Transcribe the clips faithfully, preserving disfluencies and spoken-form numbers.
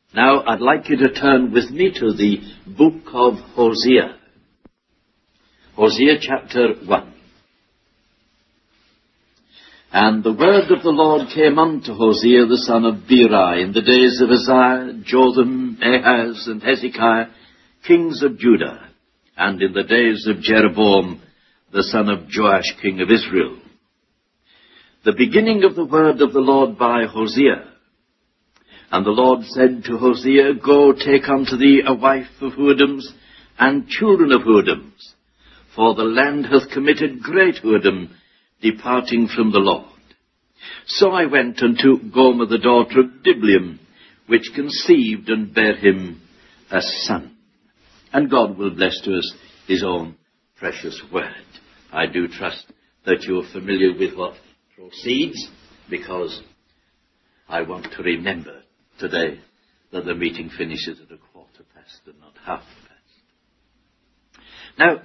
Now, I'd like you to turn with me to the book of Hosea. Hosea chapter one. And the word of the Lord came unto Hosea the son of Beeri in the days of Uzziah, Jotham, Ahaz, and Hezekiah, kings of Judah, and in the days of Jeroboam, the son of Joash, king of Israel. The beginning of the word of the Lord by Hosea. And the Lord said to Hosea, Go, take unto thee a wife of whoredoms, and children of whoredoms, for the land hath committed great whoredom, departing from the Lord. So I went and took Gomer the daughter of Diblaim, which conceived and bare him a son. And God will bless to us his own precious word. I do trust that you are familiar with what proceeds, because I want to remember today that the meeting finishes at a quarter past and not half past. Now,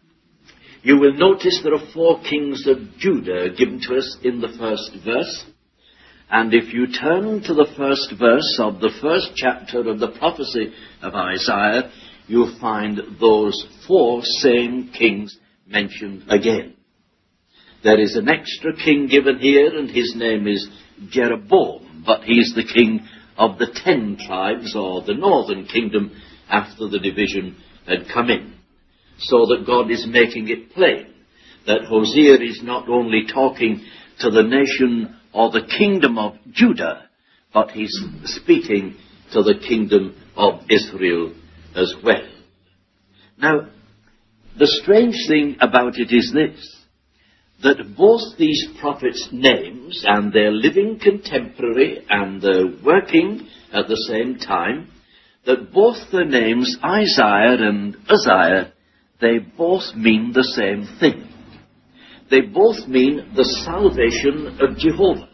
you will notice there are four kings of Judah given to us in the first verse. And if you turn to the first verse of the first chapter of the prophecy of Isaiah, you'll find those four same kings mentioned again. There is an extra king given here, and his name is Jeroboam, but he's the king of the ten tribes, or the northern kingdom, after the division had come in. So that God is making it plain that Hosea is not only talking to the nation or the kingdom of Judah, but he's speaking to the kingdom of Israel as well. Now, the strange thing about it is this, that both these prophets' names and their living contemporary and their working at the same time, that both their names, Isaiah and Uzziah, they both mean the same thing. They both mean the salvation of Jehovah.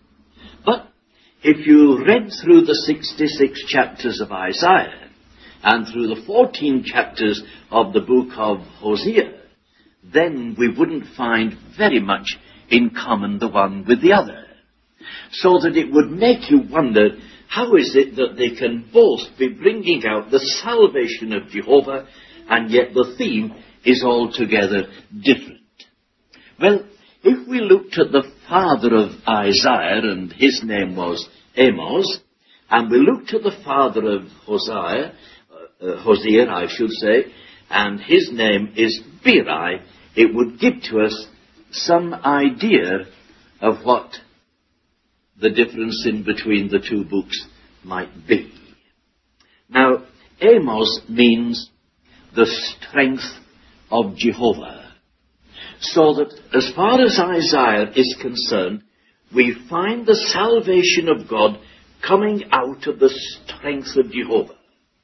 But if you read through the sixty-six chapters of Isaiah and through the fourteen chapters of the book of Hosea, then we wouldn't find very much in common the one with the other. So that it would make you wonder, how is it that they can both be bringing out the salvation of Jehovah, and yet the theme is altogether different? Well, if we looked at the father of Isaiah, and his name was Amos, and we looked at the father of Hosea, uh, Hosea, I should say, and his name is Beeri, it would give to us some idea of what the difference in between the two books might be. Now, Amos means the strength of Jehovah. So that as far as Isaiah is concerned, we find the salvation of God coming out of the strength of Jehovah.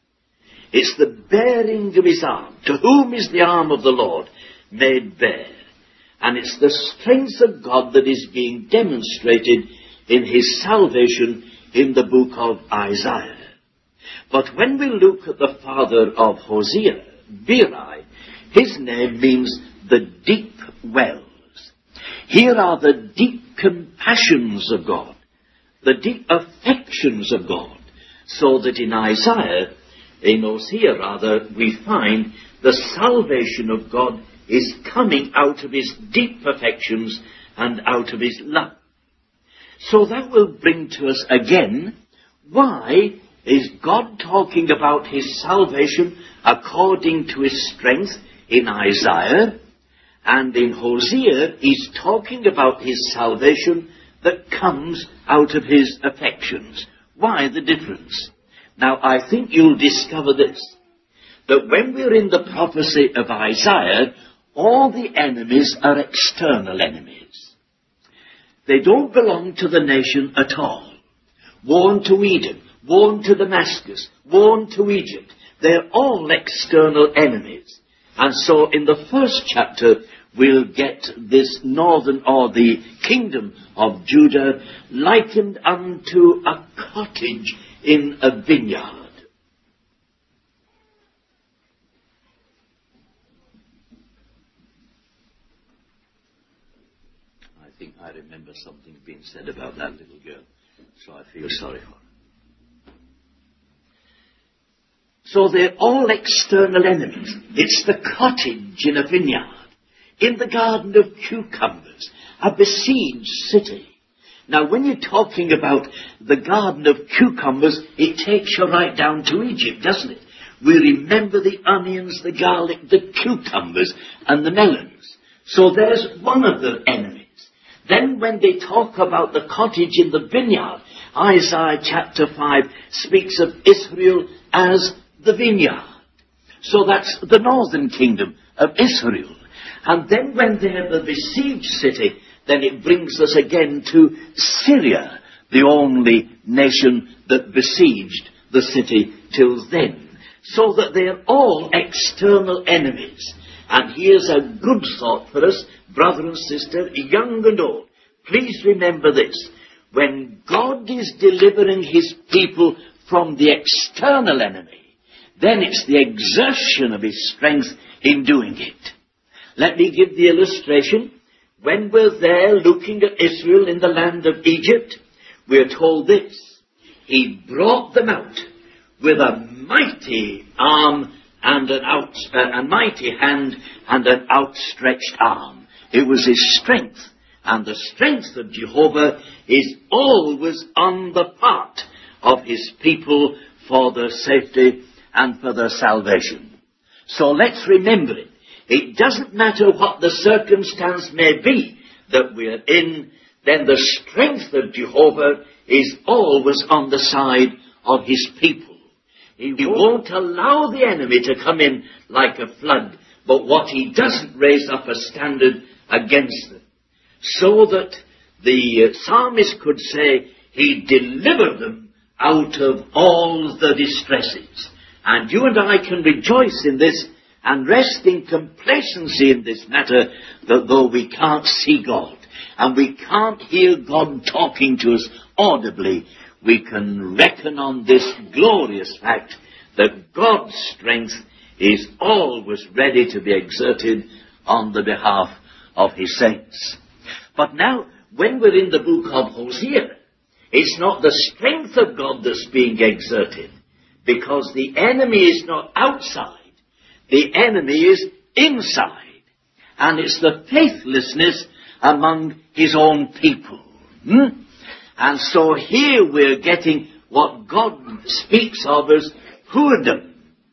It's the bearing of his arm. To whom is the arm of the Lord made bare? And it's the strength of God that is being demonstrated in his salvation in the book of Isaiah. But when we look at the father of Hosea, Beeri, his name means the deep wells. Here are the deep compassions of God, the deep affections of God, so that in Isaiah, in Hosea rather, we find the salvation of God is coming out of his deep affections and out of his love. So that will bring to us again, why is God talking about his salvation according to his strength in Isaiah, and in Hosea he's talking about his salvation that comes out of his affections? Why the difference? Now, I think you'll discover this, that when we're in the prophecy of Isaiah, all the enemies are external enemies. They don't belong to the nation at all. Woe unto Edom, woe unto Damascus, woe unto Egypt. They're all external enemies. And so in the first chapter, we'll get this northern, or the kingdom of Judah, likened unto a cottage in a vineyard. I think I remember something being said about that little girl, so I feel sorry for her. So they're all external enemies. It's the cottage in a vineyard, in the garden of cucumbers, a besieged city. Now, when you're talking about the garden of cucumbers, it takes you right down to Egypt, doesn't it? We remember the onions, the garlic, the cucumbers, and the melons. So there's one of the enemies. Then when they talk about the cottage in the vineyard, Isaiah chapter five speaks of Israel as the vineyard. So that's the northern kingdom of Israel. And then when they're the besieged city, then it brings us again to Syria, the only nation that besieged the city till then. So that they're all external enemies. And here's a good thought for us, brother and sister, young and old. Please remember this. When God is delivering his people from the external enemy, then it's the exertion of his strength in doing it. Let me give the illustration. When we're there looking at Israel in the land of Egypt, we're told this. He brought them out with a mighty arm and an out, uh, a mighty hand and an outstretched arm. It was his strength, and the strength of Jehovah is always on the part of his people for their safety and for their salvation. So let's remember it. It doesn't matter what the circumstance may be that we're in, then the strength of Jehovah is always on the side of his people. He won't allow the enemy to come in like a flood, but what he doesn't raise up a standard against them. So that the psalmist could say, he delivered them out of all the distresses. And you and I can rejoice in this and rest in complacency in this matter, that though we can't see God, and we can't hear God talking to us audibly, we can reckon on this glorious fact that God's strength is always ready to be exerted on the behalf of his saints. But now, when we're in the book of Hosea, it's not the strength of God that's being exerted, because the enemy is not outside, the enemy is inside, and it's the faithlessness among his own people. Hmm? And so here we're getting what God speaks of as whoredom,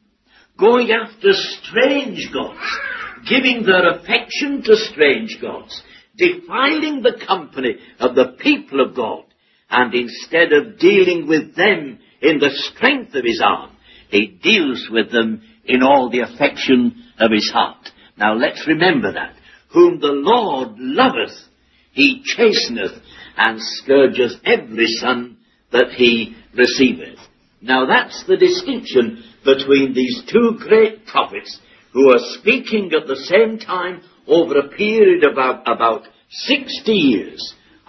going after strange gods, giving their affection to strange gods, defiling the company of the people of God, and instead of dealing with them in the strength of his arm, he deals with them in all the affection of his heart. Now let's remember that. Whom the Lord loveth, he chasteneth, and scourgeth every son that he receiveth. Now that's the distinction between these two great prophets who are speaking at the same time over a period of about, about sixty years.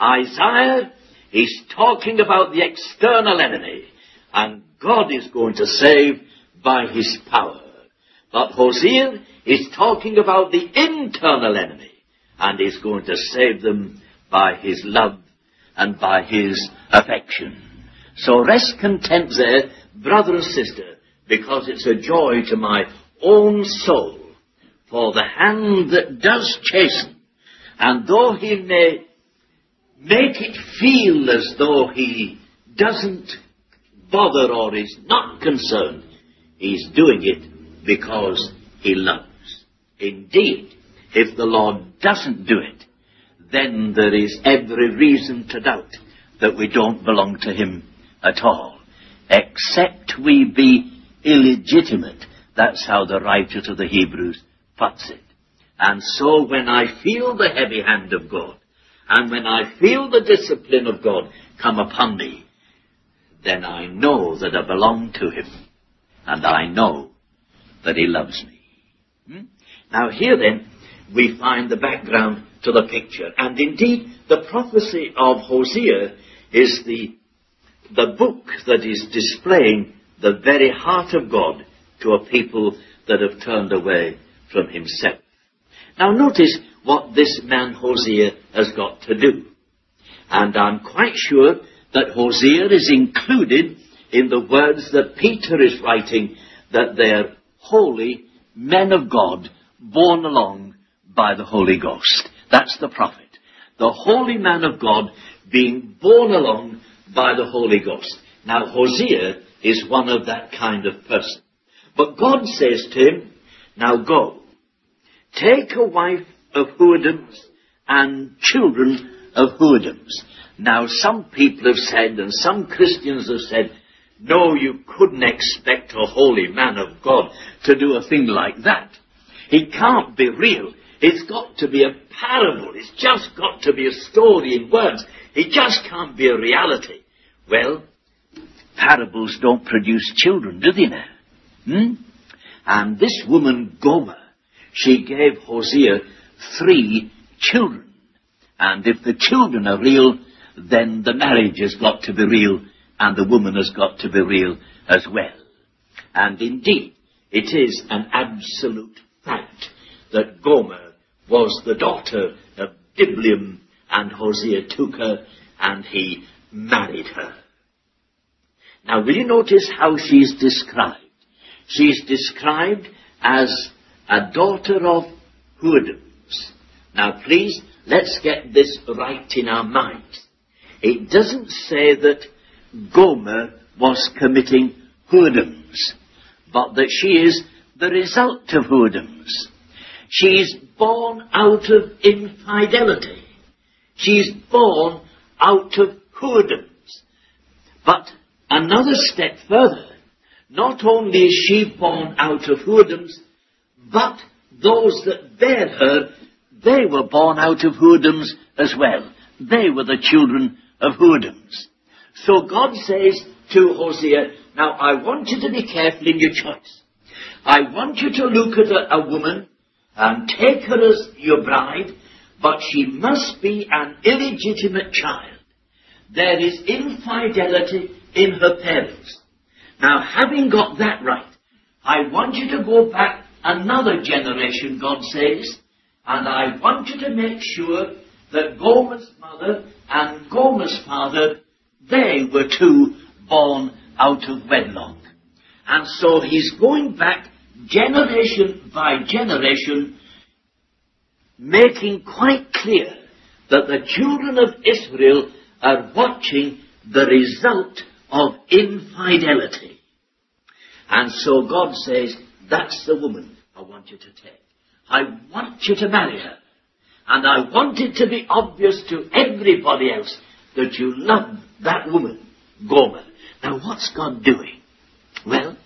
Isaiah is talking about the external enemy, and God is going to save by his power. But Hosea is talking about the internal enemy, and is going to save them by his love and by his affection. So rest content there, brother and sister, because it's a joy to my own soul. For the hand that does chasten, and though he may make it feel as though he doesn't bother or is not concerned, he's doing it because he loves. Indeed, if the Lord doesn't do it, then there is every reason to doubt that we don't belong to him at all, except we be illegitimate. That's how the writer to the Hebrews puts it. And so when I feel the heavy hand of God, and when I feel the discipline of God come upon me, then I know that I belong to him, and I know that he loves me. Hmm? Now here then, we find the background to the picture. And indeed, the prophecy of Hosea is the, the book that is displaying the very heart of God to a people that have turned away from himself. Now notice what this man Hosea has got to do. And I'm quite sure that Hosea is included in the words that Peter is writing that they're holy men of God borne along by the Holy Ghost. That's the prophet. The holy man of God being borne along by the Holy Ghost. Now, Hosea is one of that kind of person. But God says to him, now go, take a wife of whoredoms and children of whoredoms. Now, some people have said, and some Christians have said, no, you couldn't expect a holy man of God to do a thing like that. It can't be real. It's got to be a parable. It's just got to be a story in words. It just can't be a reality. Well, parables don't produce children, do they now? Hmm? And this woman, Gomer, she gave Hosea three children. And if the children are real, then the marriage has got to be real, and the woman has got to be real as well. And indeed, it is an absolute fact that Gomer was the daughter of Diblaim, and Hosea took her, and he married her. Now, will you notice how she's described? She's described as a daughter of whoredoms. Now, please, let's get this right in our minds. It doesn't say that Gomer was committing whoredoms, but that she is the result of whoredoms. She's born out of infidelity. She's born out of whoredoms. But another step further, not only is she born out of whoredoms, but those that bare her, they were born out of whoredoms as well. They were the children of whoredoms. So God says to Hosea, now I want you to be careful in your choice. I want you to look at a, a woman and take her as your bride, but she must be an illegitimate child. There is infidelity in her parents. Now, having got that right, I want you to go back another generation, God says, and I want you to make sure that Gomer's mother and Gomer's father, they were two born out of wedlock. And so he's going back generation by generation, making quite clear that the children of Israel are watching the result of infidelity. And so God says, that's the woman I want you to take. I want you to marry her. And I want it to be obvious to everybody else that you love that woman, Gomer. Now, what's God doing? Well,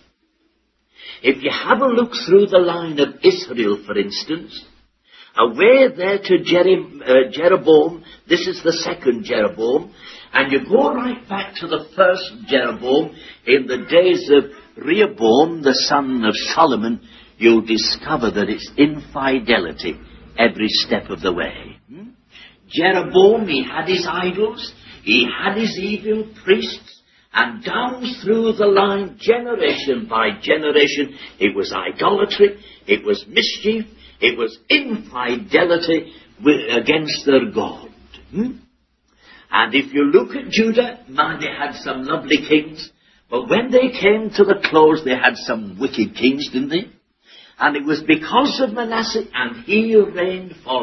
if you have a look through the line of Israel, for instance, away there to Jerim, uh, Jeroboam, this is the second Jeroboam, and you go right back to the first Jeroboam in the days of Rehoboam, the son of Solomon, you'll discover that it's infidelity every step of the way. Hmm? Jeroboam, he had his idols, he had his evil priests, and down through the line, generation by generation, it was idolatry, it was mischief, it was infidelity against their God. Hmm? And if you look at Judah, man, they had some lovely kings, but when they came to the close, they had some wicked kings, didn't they? And it was because of Manasseh, and he reigned for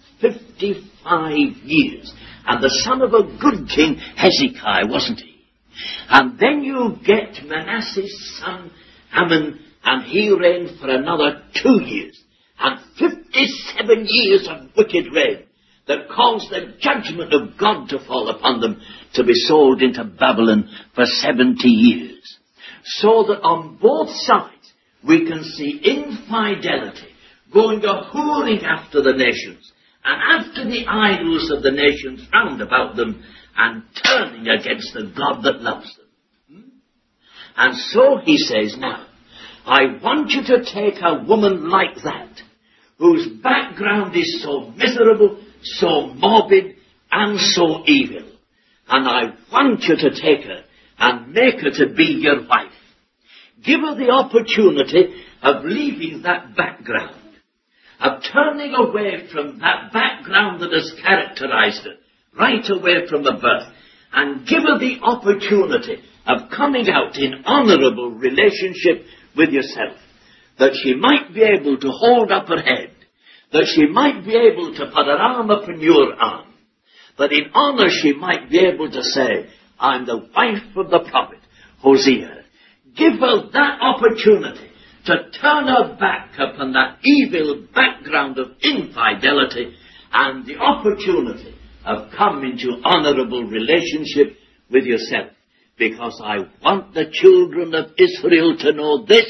fifty-five years. And the son of a good king, Hezekiah, wasn't he? And then you get Manasseh's son, Ammon, and he reigned for another two years. And fifty-seven years of wicked reign that caused the judgment of God to fall upon them, to be sold into Babylon for seventy years. So that on both sides we can see infidelity, going a whoring after the nations, and after the idols of the nations round about them, and turning against the God that loves them. Hmm? And so he says, now, I want you to take a woman like that, whose background is so miserable, so morbid, and so evil. And I want you to take her and make her to be your wife. Give her the opportunity of leaving that background, of turning away from that background that has characterized her, right away from her birth, and give her the opportunity of coming out in honorable relationship with yourself, that she might be able to hold up her head, that she might be able to put her arm upon your arm, that in honor she might be able to say, I'm the wife of the prophet Hosea. Give her that opportunity to turn her back upon that evil background of infidelity and the opportunity of coming to honorable relationship with yourself. Because I want the children of Israel to know this,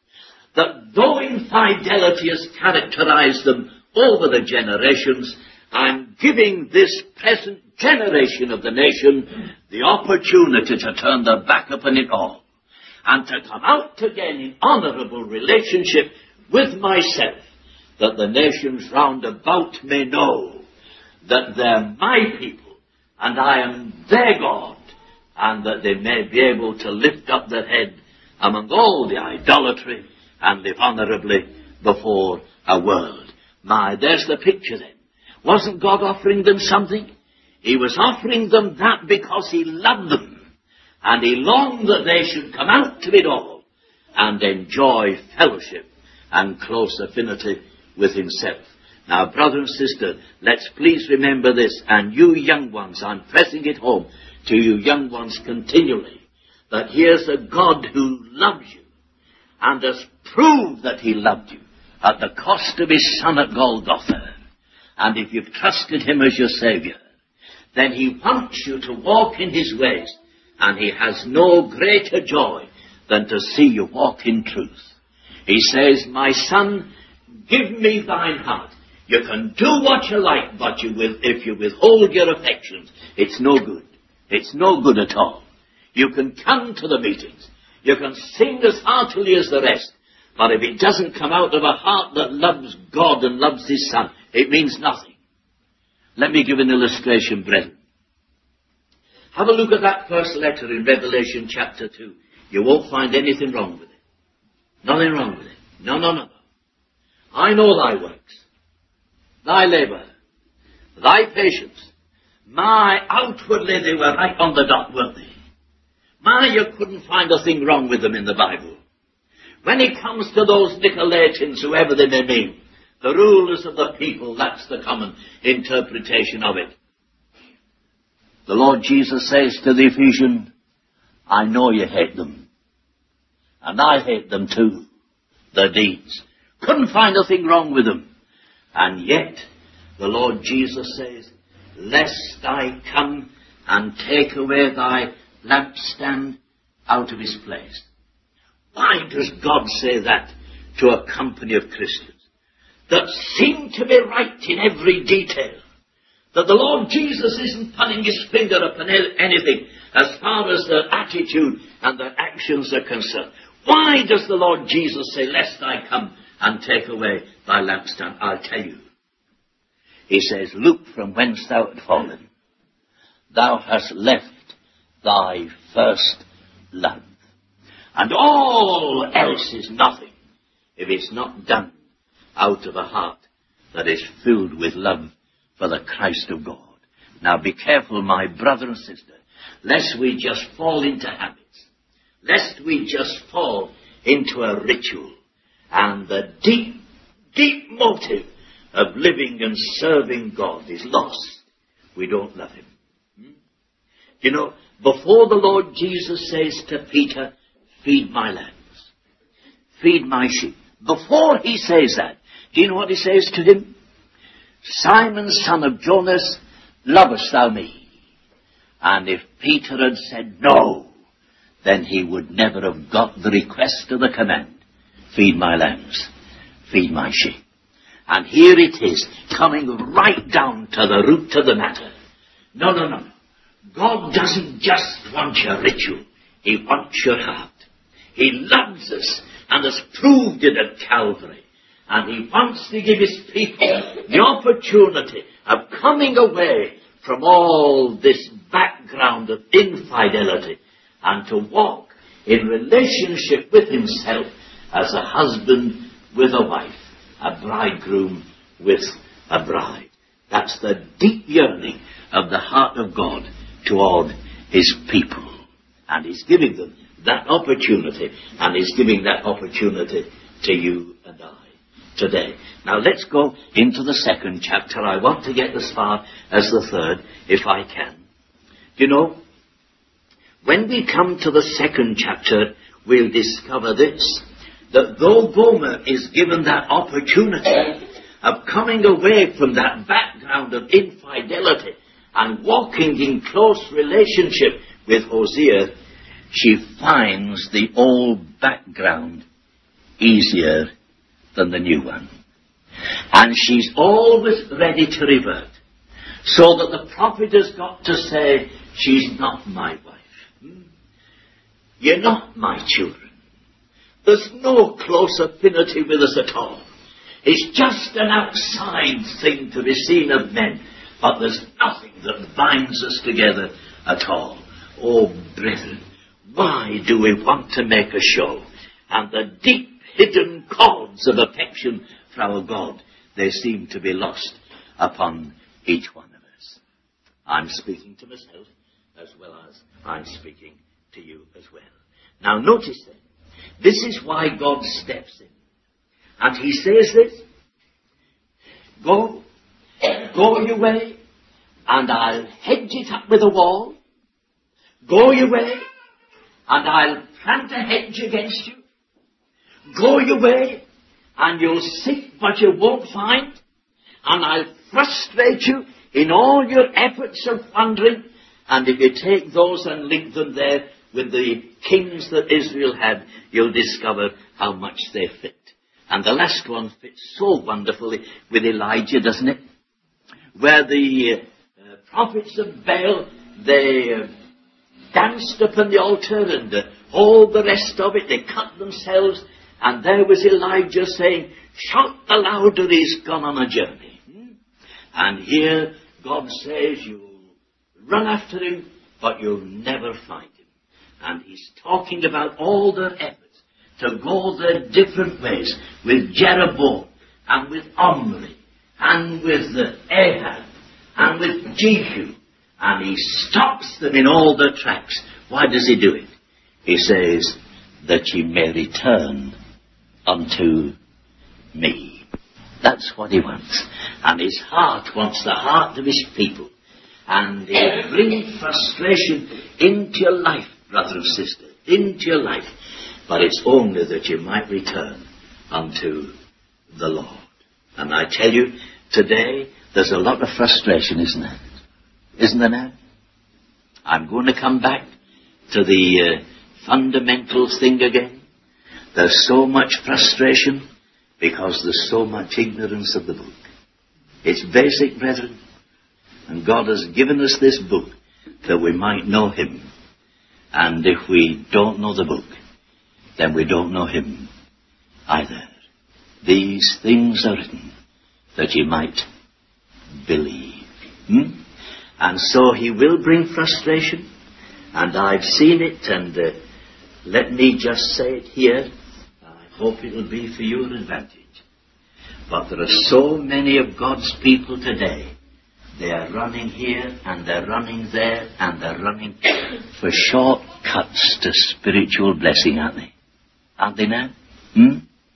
that though infidelity has characterized them over the generations, I'm giving this present generation of the nation the opportunity to turn their back upon it all and to come out again in honorable relationship with myself, that the nations round about may know that they're my people and I am their God, and that they may be able to lift up their head among all the idolatry and live honorably before a world. My, there's the picture then. Wasn't God offering them something? He was offering them that because he loved them. And he longed that they should come out of it all and enjoy fellowship and close affinity with himself. Now, brother and sister, let's please remember this. And you young ones, I'm pressing it home to you young ones continually, that here's a God who loves you and has proved that he loved you at the cost of his son at Golgotha. And if you've trusted him as your Savior, then he wants you to walk in his ways. And he has no greater joy than to see you walk in truth. He says, my son, give me thine heart. You can do what you like, but you will, if you withhold your affections, it's no good. It's no good at all. You can come to the meetings. You can sing as heartily as the rest. But if it doesn't come out of a heart that loves God and loves his son, it means nothing. Let me give an illustration, brethren. Have a look at that first letter in Revelation chapter two. You won't find anything wrong with it. Nothing wrong with it. No, no, no, no. I know thy works, thy labor, thy patience. My, outwardly they were right on the dot, weren't they? My, you couldn't find a thing wrong with them in the Bible. When it comes to those Nicolaitans, whoever they may be, the rulers of the people, that's the common interpretation of it. The Lord Jesus says to the Ephesians, I know you hate them. And I hate them too. Their deeds. Couldn't find a thing wrong with them. And yet, the Lord Jesus says, lest I come and take away thy lampstand out of his place. Why does God say that to a company of Christians that seem to be right in every detail? That the Lord Jesus isn't putting his finger upon anything as far as their attitude and their actions are concerned. Why does the Lord Jesus say, lest I come and take away thy lampstand? I'll tell you. He says, look from whence thou art fallen. Thou hast left thy first love. And all else is nothing if it's not done out of a heart that is filled with love for the Christ of God. Now be careful, my brother and sister, lest we just fall into habits, lest we just fall into a ritual, and the deep, deep motive of living and serving God is lost. We don't love him. Hmm? You know, before the Lord Jesus says to Peter, feed my lambs, feed my sheep, before he says that, do you know what he says to him? Simon, son of Jonas, lovest thou me? And if Peter had said no, then he would never have got the request of the command, feed my lambs, feed my sheep. And here it is, coming right down to the root of the matter. No, no, no. God doesn't just want your ritual. He wants your heart. He loves us and has proved it at Calvary. And he wants to give his people the opportunity of coming away from all this background of infidelity and to walk in relationship with himself as a husband with a wife, a bridegroom with a bride. That's the deep yearning of the heart of God toward his people. And he's giving them that opportunity, and he's giving that opportunity to you and I today. Now let's go into the second chapter. I want to get as far as the third, if I can. You know, when we come to the second chapter, we'll discover this, that though Gomer is given that opportunity of coming away from that background of infidelity and walking in close relationship with Hosea, she finds the old background easier than the new one. And she's always ready to revert. So that the prophet has got to say, she's not my wife. Hmm? You're not my children. There's no close affinity with us at all. It's just an outside thing to be seen of men. But there's nothing that binds us together at all. Oh, brethren, why do we want to make a show? And the deep hidden chords of affection for our God, they seem to be lost upon each one of us. I'm speaking to myself as well as I'm speaking to you as well. Now notice then, this is why God steps in. And he says this, Go, go your way, and I'll hedge it up with a wall. Go your way, and I'll plant a hedge against you. Go your way, and you'll seek, but you won't find. And I'll frustrate you in all your efforts of wandering. And if you take those and link them there with the kings that Israel had, you'll discover how much they fit. And the last one fits so wonderfully with Elijah, doesn't it? Where the uh, prophets of Baal, they uh, danced upon the altar and uh, all the rest of it, they cut themselves. And there was Elijah saying, shout the louder, he's gone on a journey. Hmm? And here God says, you'll run after him, but you'll never find him. And he's talking about all their efforts to go their different ways with Jeroboam and with Omri and with uh, Ahab and with Jehu. And he stops them in all their tracks. Why does he do it? He says, that ye may return unto me. That's what he wants. And his heart wants the heart of his people. And he brings frustration into your life, brother and sister, into your life. But it's only that you might return unto the Lord. And I tell you, today, there's a lot of frustration, isn't there? Isn't there now? I'm going to come back to the uh, fundamentals thing again. There's so much frustration because there's so much ignorance of the book. It's basic, brethren. And God has given us this book that we might know him. And if we don't know the book, then we don't know him either. These things are written that ye might believe. Hmm? And so he will bring frustration. And I've seen it, and uh, let me just say it here. I hope it will be for your advantage. But there are so many of God's people today. They are running here, and they're running there, and they're running for shortcuts to spiritual blessing, aren't they? Aren't they now? Hmm?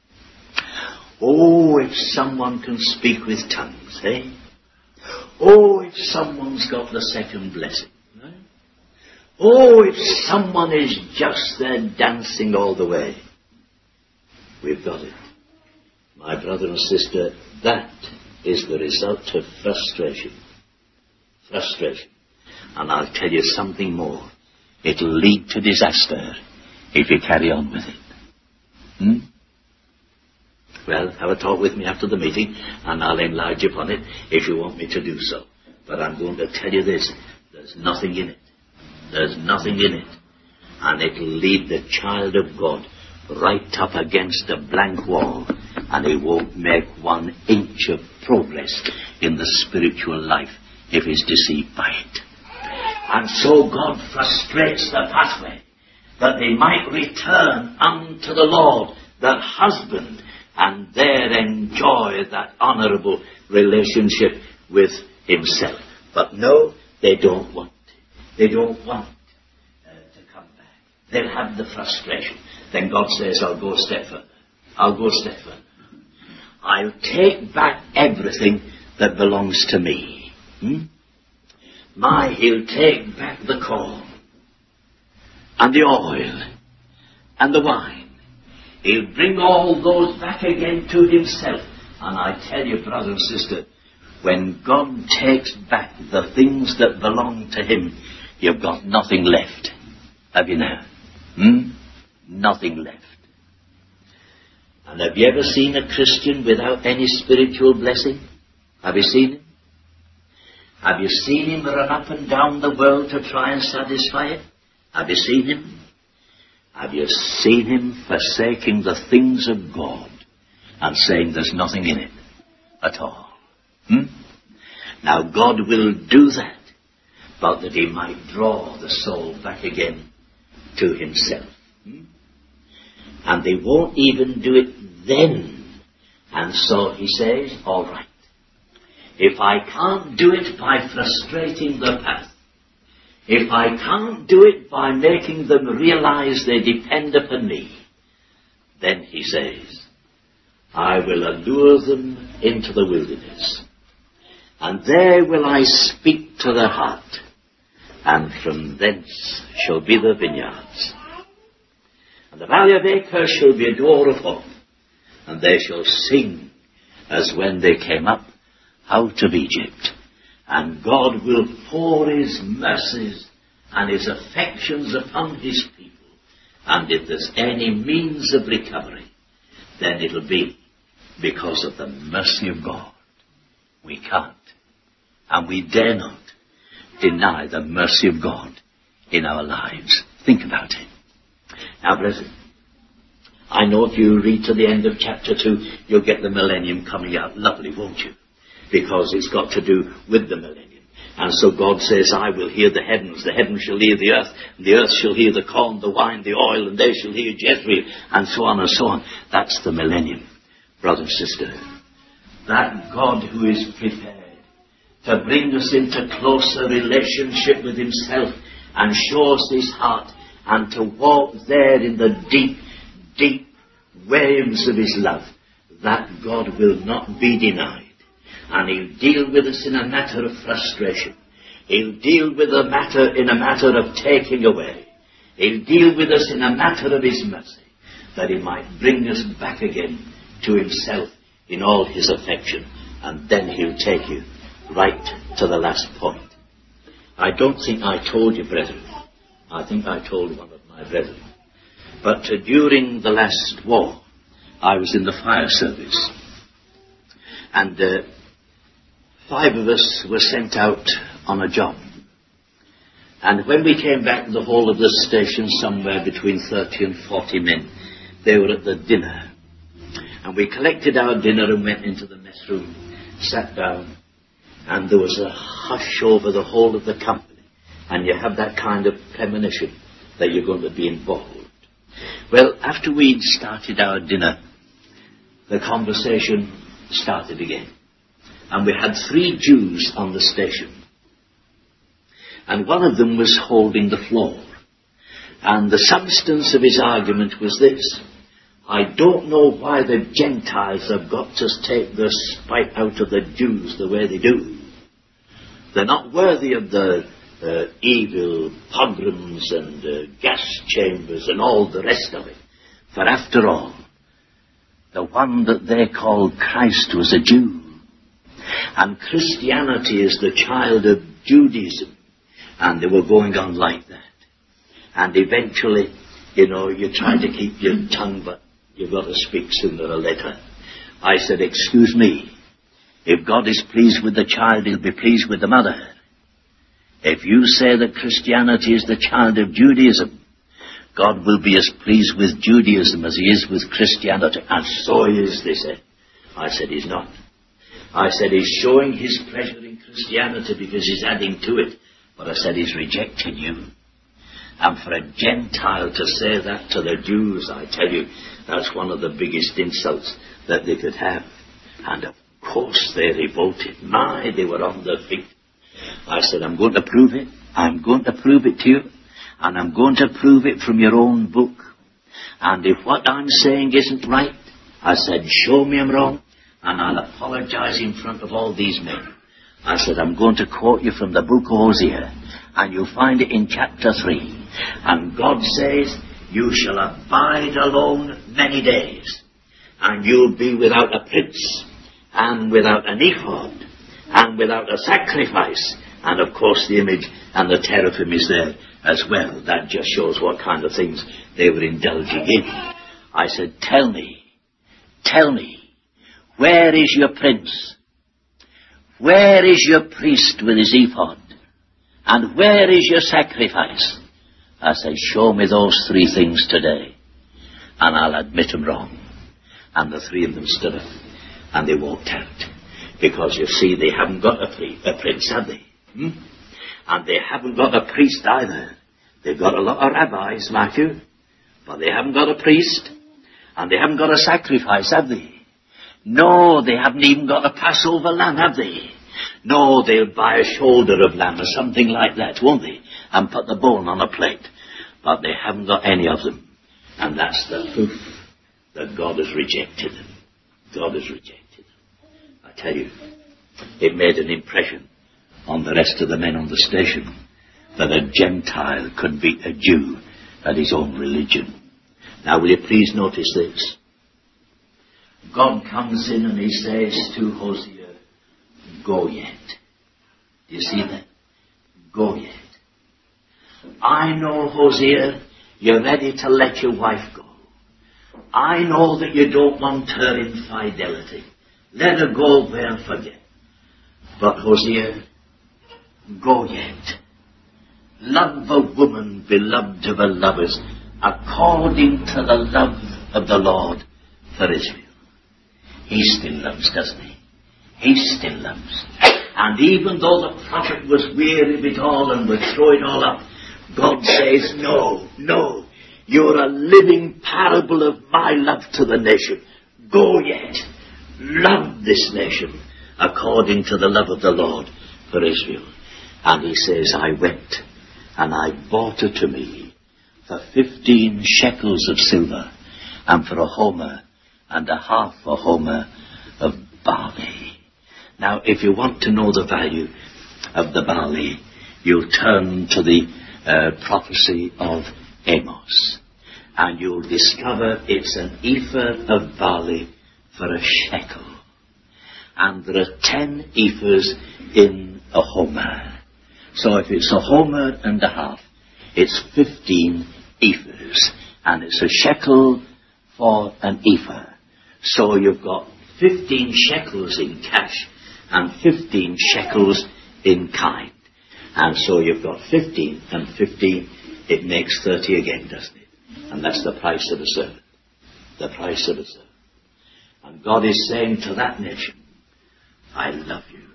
Oh, if someone can speak with tongues, eh? Oh, if someone's got the second blessing. Eh? Oh, if someone is just there dancing all the way. We've got it. My brother and sister, that is the result of frustration. Frustration. And I'll tell you something more. It'll lead to disaster if you carry on with it. Hmm? Well, have a talk with me after the meeting, and I'll enlarge upon it if you want me to do so. But I'm going to tell you this. There's nothing in it. There's nothing in it. And it'll lead the child of God right up against a blank wall, and he won't make one inch of progress in the spiritual life if he's deceived by it. And so God frustrates the pathway, that they might return unto the Lord, their husband, and there enjoy that honourable relationship with himself. But no, they don't want. They don't want uh, to come back. they'll have the frustration. Then God says, I'll go a step further. I'll go a step further. I'll take back everything that belongs to me. Hmm? My, he'll take back the corn and the oil and the wine. He'll bring all those back again to himself. And I tell you, brother and sister, when God takes back the things that belong to him, you've got nothing left. Have you now? Hmm? Nothing left. And have you ever seen a Christian without any spiritual blessing? Have you seen him? Have you seen him run up and down the world to try and satisfy it? Have you seen him? Have you seen him forsaking the things of God and saying there's nothing in it at all? Hmm? Now God will do that, but that he might draw the soul back again to himself. Hmm? And they won't even do it then. And so he says, all right, if I can't do it by frustrating the path, if I can't do it by making them realize they depend upon me, then he says, I will allure them into the wilderness, and there will I speak to their heart, and from thence shall be the vineyards. And the valley of Achor shall be a door of hope, and they shall sing as when they came up out of Egypt. And God will pour his mercies and his affections upon his people. And if there's any means of recovery, then it'll be because of the mercy of God. We can't, and we dare not deny the mercy of God in our lives. Think about it. Now, brethren, I know if you read to the end of chapter two, you'll get the millennium coming out. Lovely, won't you? Because it's got to do with the millennium. And so God says, I will hear the heavens, the heavens shall hear the earth, and the earth shall hear the corn, the wine, the oil, and they shall hear Jezreel, and so on and so on. That's the millennium, brother and sister. That God who is prepared to bring us into closer relationship with himself and show us his heart, and to walk there in the deep, deep waves of his love, that God will not be denied. And he'll deal with us in a matter of frustration. He'll deal with a matter in a matter of taking away. He'll deal with us in a matter of his mercy, that he might bring us back again to himself in all his affection. And then he'll take you right to the last point. I don't think I told you, brethren. I think I told one of my brethren. But uh, during the last war, I was in the fire service. And uh, five of us were sent out on a job. And when we came back, the whole of the station, somewhere between thirty and forty men, they were at the dinner. And we collected our dinner and went into the mess room, sat down, and there was a hush over the whole of the company. And you have that kind of premonition that you're going to be involved. Well, after we'd started our dinner, the conversation started again. And we had three Jews on the station. And one of them was holding the floor. And the substance of his argument was this: I don't know why the Gentiles have got to take their spite out of the Jews the way they do. They're not worthy of the uh, evil pogroms and uh, gas chambers and all the rest of it. For after all, the one that they called Christ was a Jew. And Christianity is the child of Judaism. And they were going on like that. And eventually, you know, you try to keep your tongue, but you've got to speak sooner or later. I said, excuse me, if God is pleased with the child, he'll be pleased with the mother. If you say that Christianity is the child of Judaism, God will be as pleased with Judaism as he is with Christianity. And so he is, they said. I said, he's not. I said, he's showing his pleasure in Christianity because he's adding to it. But I said, he's rejecting you. And for a Gentile to say that to the Jews, I tell you, that's one of the biggest insults that they could have. And of course they revolted. My, they were on their feet. I said, I'm going to prove it. I'm going to prove it to you. And I'm going to prove it from your own book. And if what I'm saying isn't right, I said, show me I'm wrong, and I'll apologize in front of all these men. I said, I'm going to quote you from the book of Hosea, and you'll find it in chapter three. And God says, you shall abide alone many days, and you'll be without a prince, and without an ephod, and without a sacrifice. And of course the image and the teraphim is there as well. That just shows what kind of things they were indulging in. I said, tell me, tell me, where is your prince? Where is your priest with his ephod? And where is your sacrifice? I said, show me those three things today, and I'll admit them wrong. And the three of them stood up, and they walked out. Because, you see, they haven't got a, pri- a prince, have they? Hmm? And they haven't got a priest either. They've got a lot of rabbis, Matthew, but they haven't got a priest, and they haven't got a sacrifice, have they? No, they haven't even got a Passover lamb, have they? No, they'll buy a shoulder of lamb or something like that, won't they? And put the bone on a plate. But they haven't got any of them. And that's the proof that God has rejected them. God has rejected them. I tell you, it made an impression on the rest of the men on the station that a Gentile could beat a Jew at his own religion. Now, will you please notice this? God comes in and he says to Hosea, go yet. Do you see that? Go yet. I know, Hosea, you're ready to let your wife go. I know that you don't want her infidelity. Let her go there and forget. But Hosea, go yet. Love a woman beloved of her lovers, according to the love of the Lord for Israel. He still loves, doesn't he? He still loves. And even though the prophet was weary of it all and would throw it all up, God says, no, no, you're a living parable of my love to the nation. Go yet. Love this nation according to the love of the Lord for Israel. And he says, I went and I bought her to me for fifteen shekels of silver and for a homer and a half a homer of barley. Now, if you want to know the value of the barley, you'll turn to the uh, prophecy of Amos, and you'll discover it's an ephah of barley for a shekel. And there are ten ephahs in a homer. So if it's a homer and a half, it's fifteen ephahs. And it's a shekel for an ephah. So you've got fifteen shekels in cash and fifteen shekels in kind. And so you've got fifteen and fifteen, it makes thirty again, doesn't it? And that's the price of a servant. The price of a servant. And God is saying to that nation, I love you.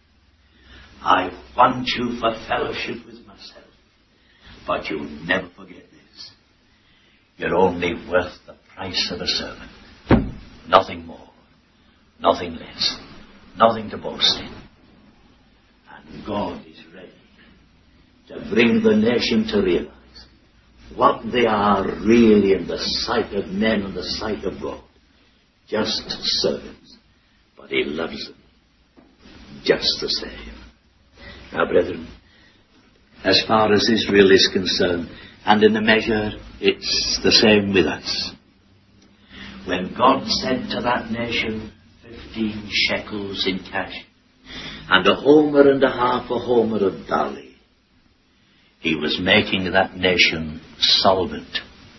I want you for fellowship with myself. But you'll never forget this. You're only worth the price of a servant. Nothing more. Nothing less. Nothing to boast in. And God is ready to bring the nation to realize what they are really in the sight of men and the sight of God. Just servants. But he loves them just the same. Now, brethren, as far as Israel is concerned, and in a measure, it's the same with us. When God said to that nation, fifteen shekels in cash, and a homer and a half a homer of barley, he was making that nation solvent.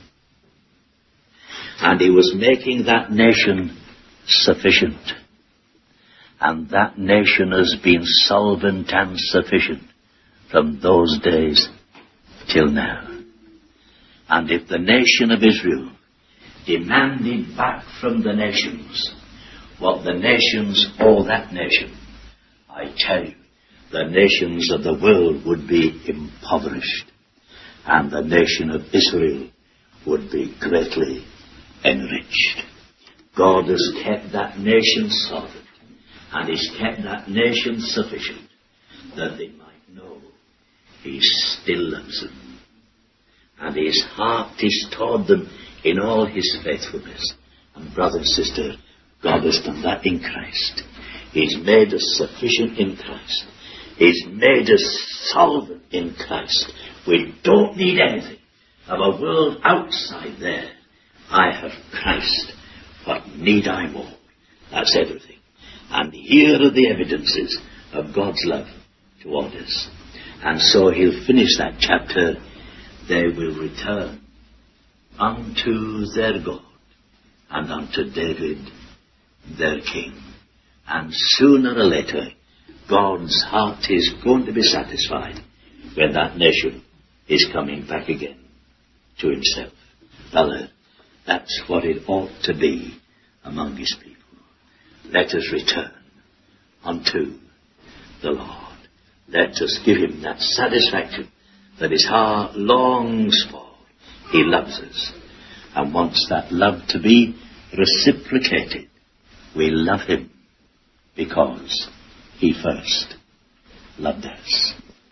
And he was making that nation sufficient. And that nation has been solvent and sufficient from those days till now. And if the nation of Israel demanded back from the nations what the nations owe that nation, I tell you, the nations of the world would be impoverished, and the nation of Israel would be greatly enriched. God has kept that nation solvent, and he's kept that nation sufficient, that they might know he still loves them. and his heart is toward them in all his faithfulness. And brother and sister, God has done that in Christ. He's made us sufficient in Christ. He's made us solvent in Christ. We don't need anything of a world outside there. I have Christ. What need I more? That's everything. And here are the evidences of God's love toward us. And so he'll finish that chapter. They will return unto their God and unto David their king. And sooner or later, God's heart is going to be satisfied when that nation is coming back again to himself. Brother, that's what it ought to be among his people. Let us return unto the Lord. Let us give him that satisfaction that his heart longs for. He loves us and wants that love to be reciprocated. We love him because he first loved us.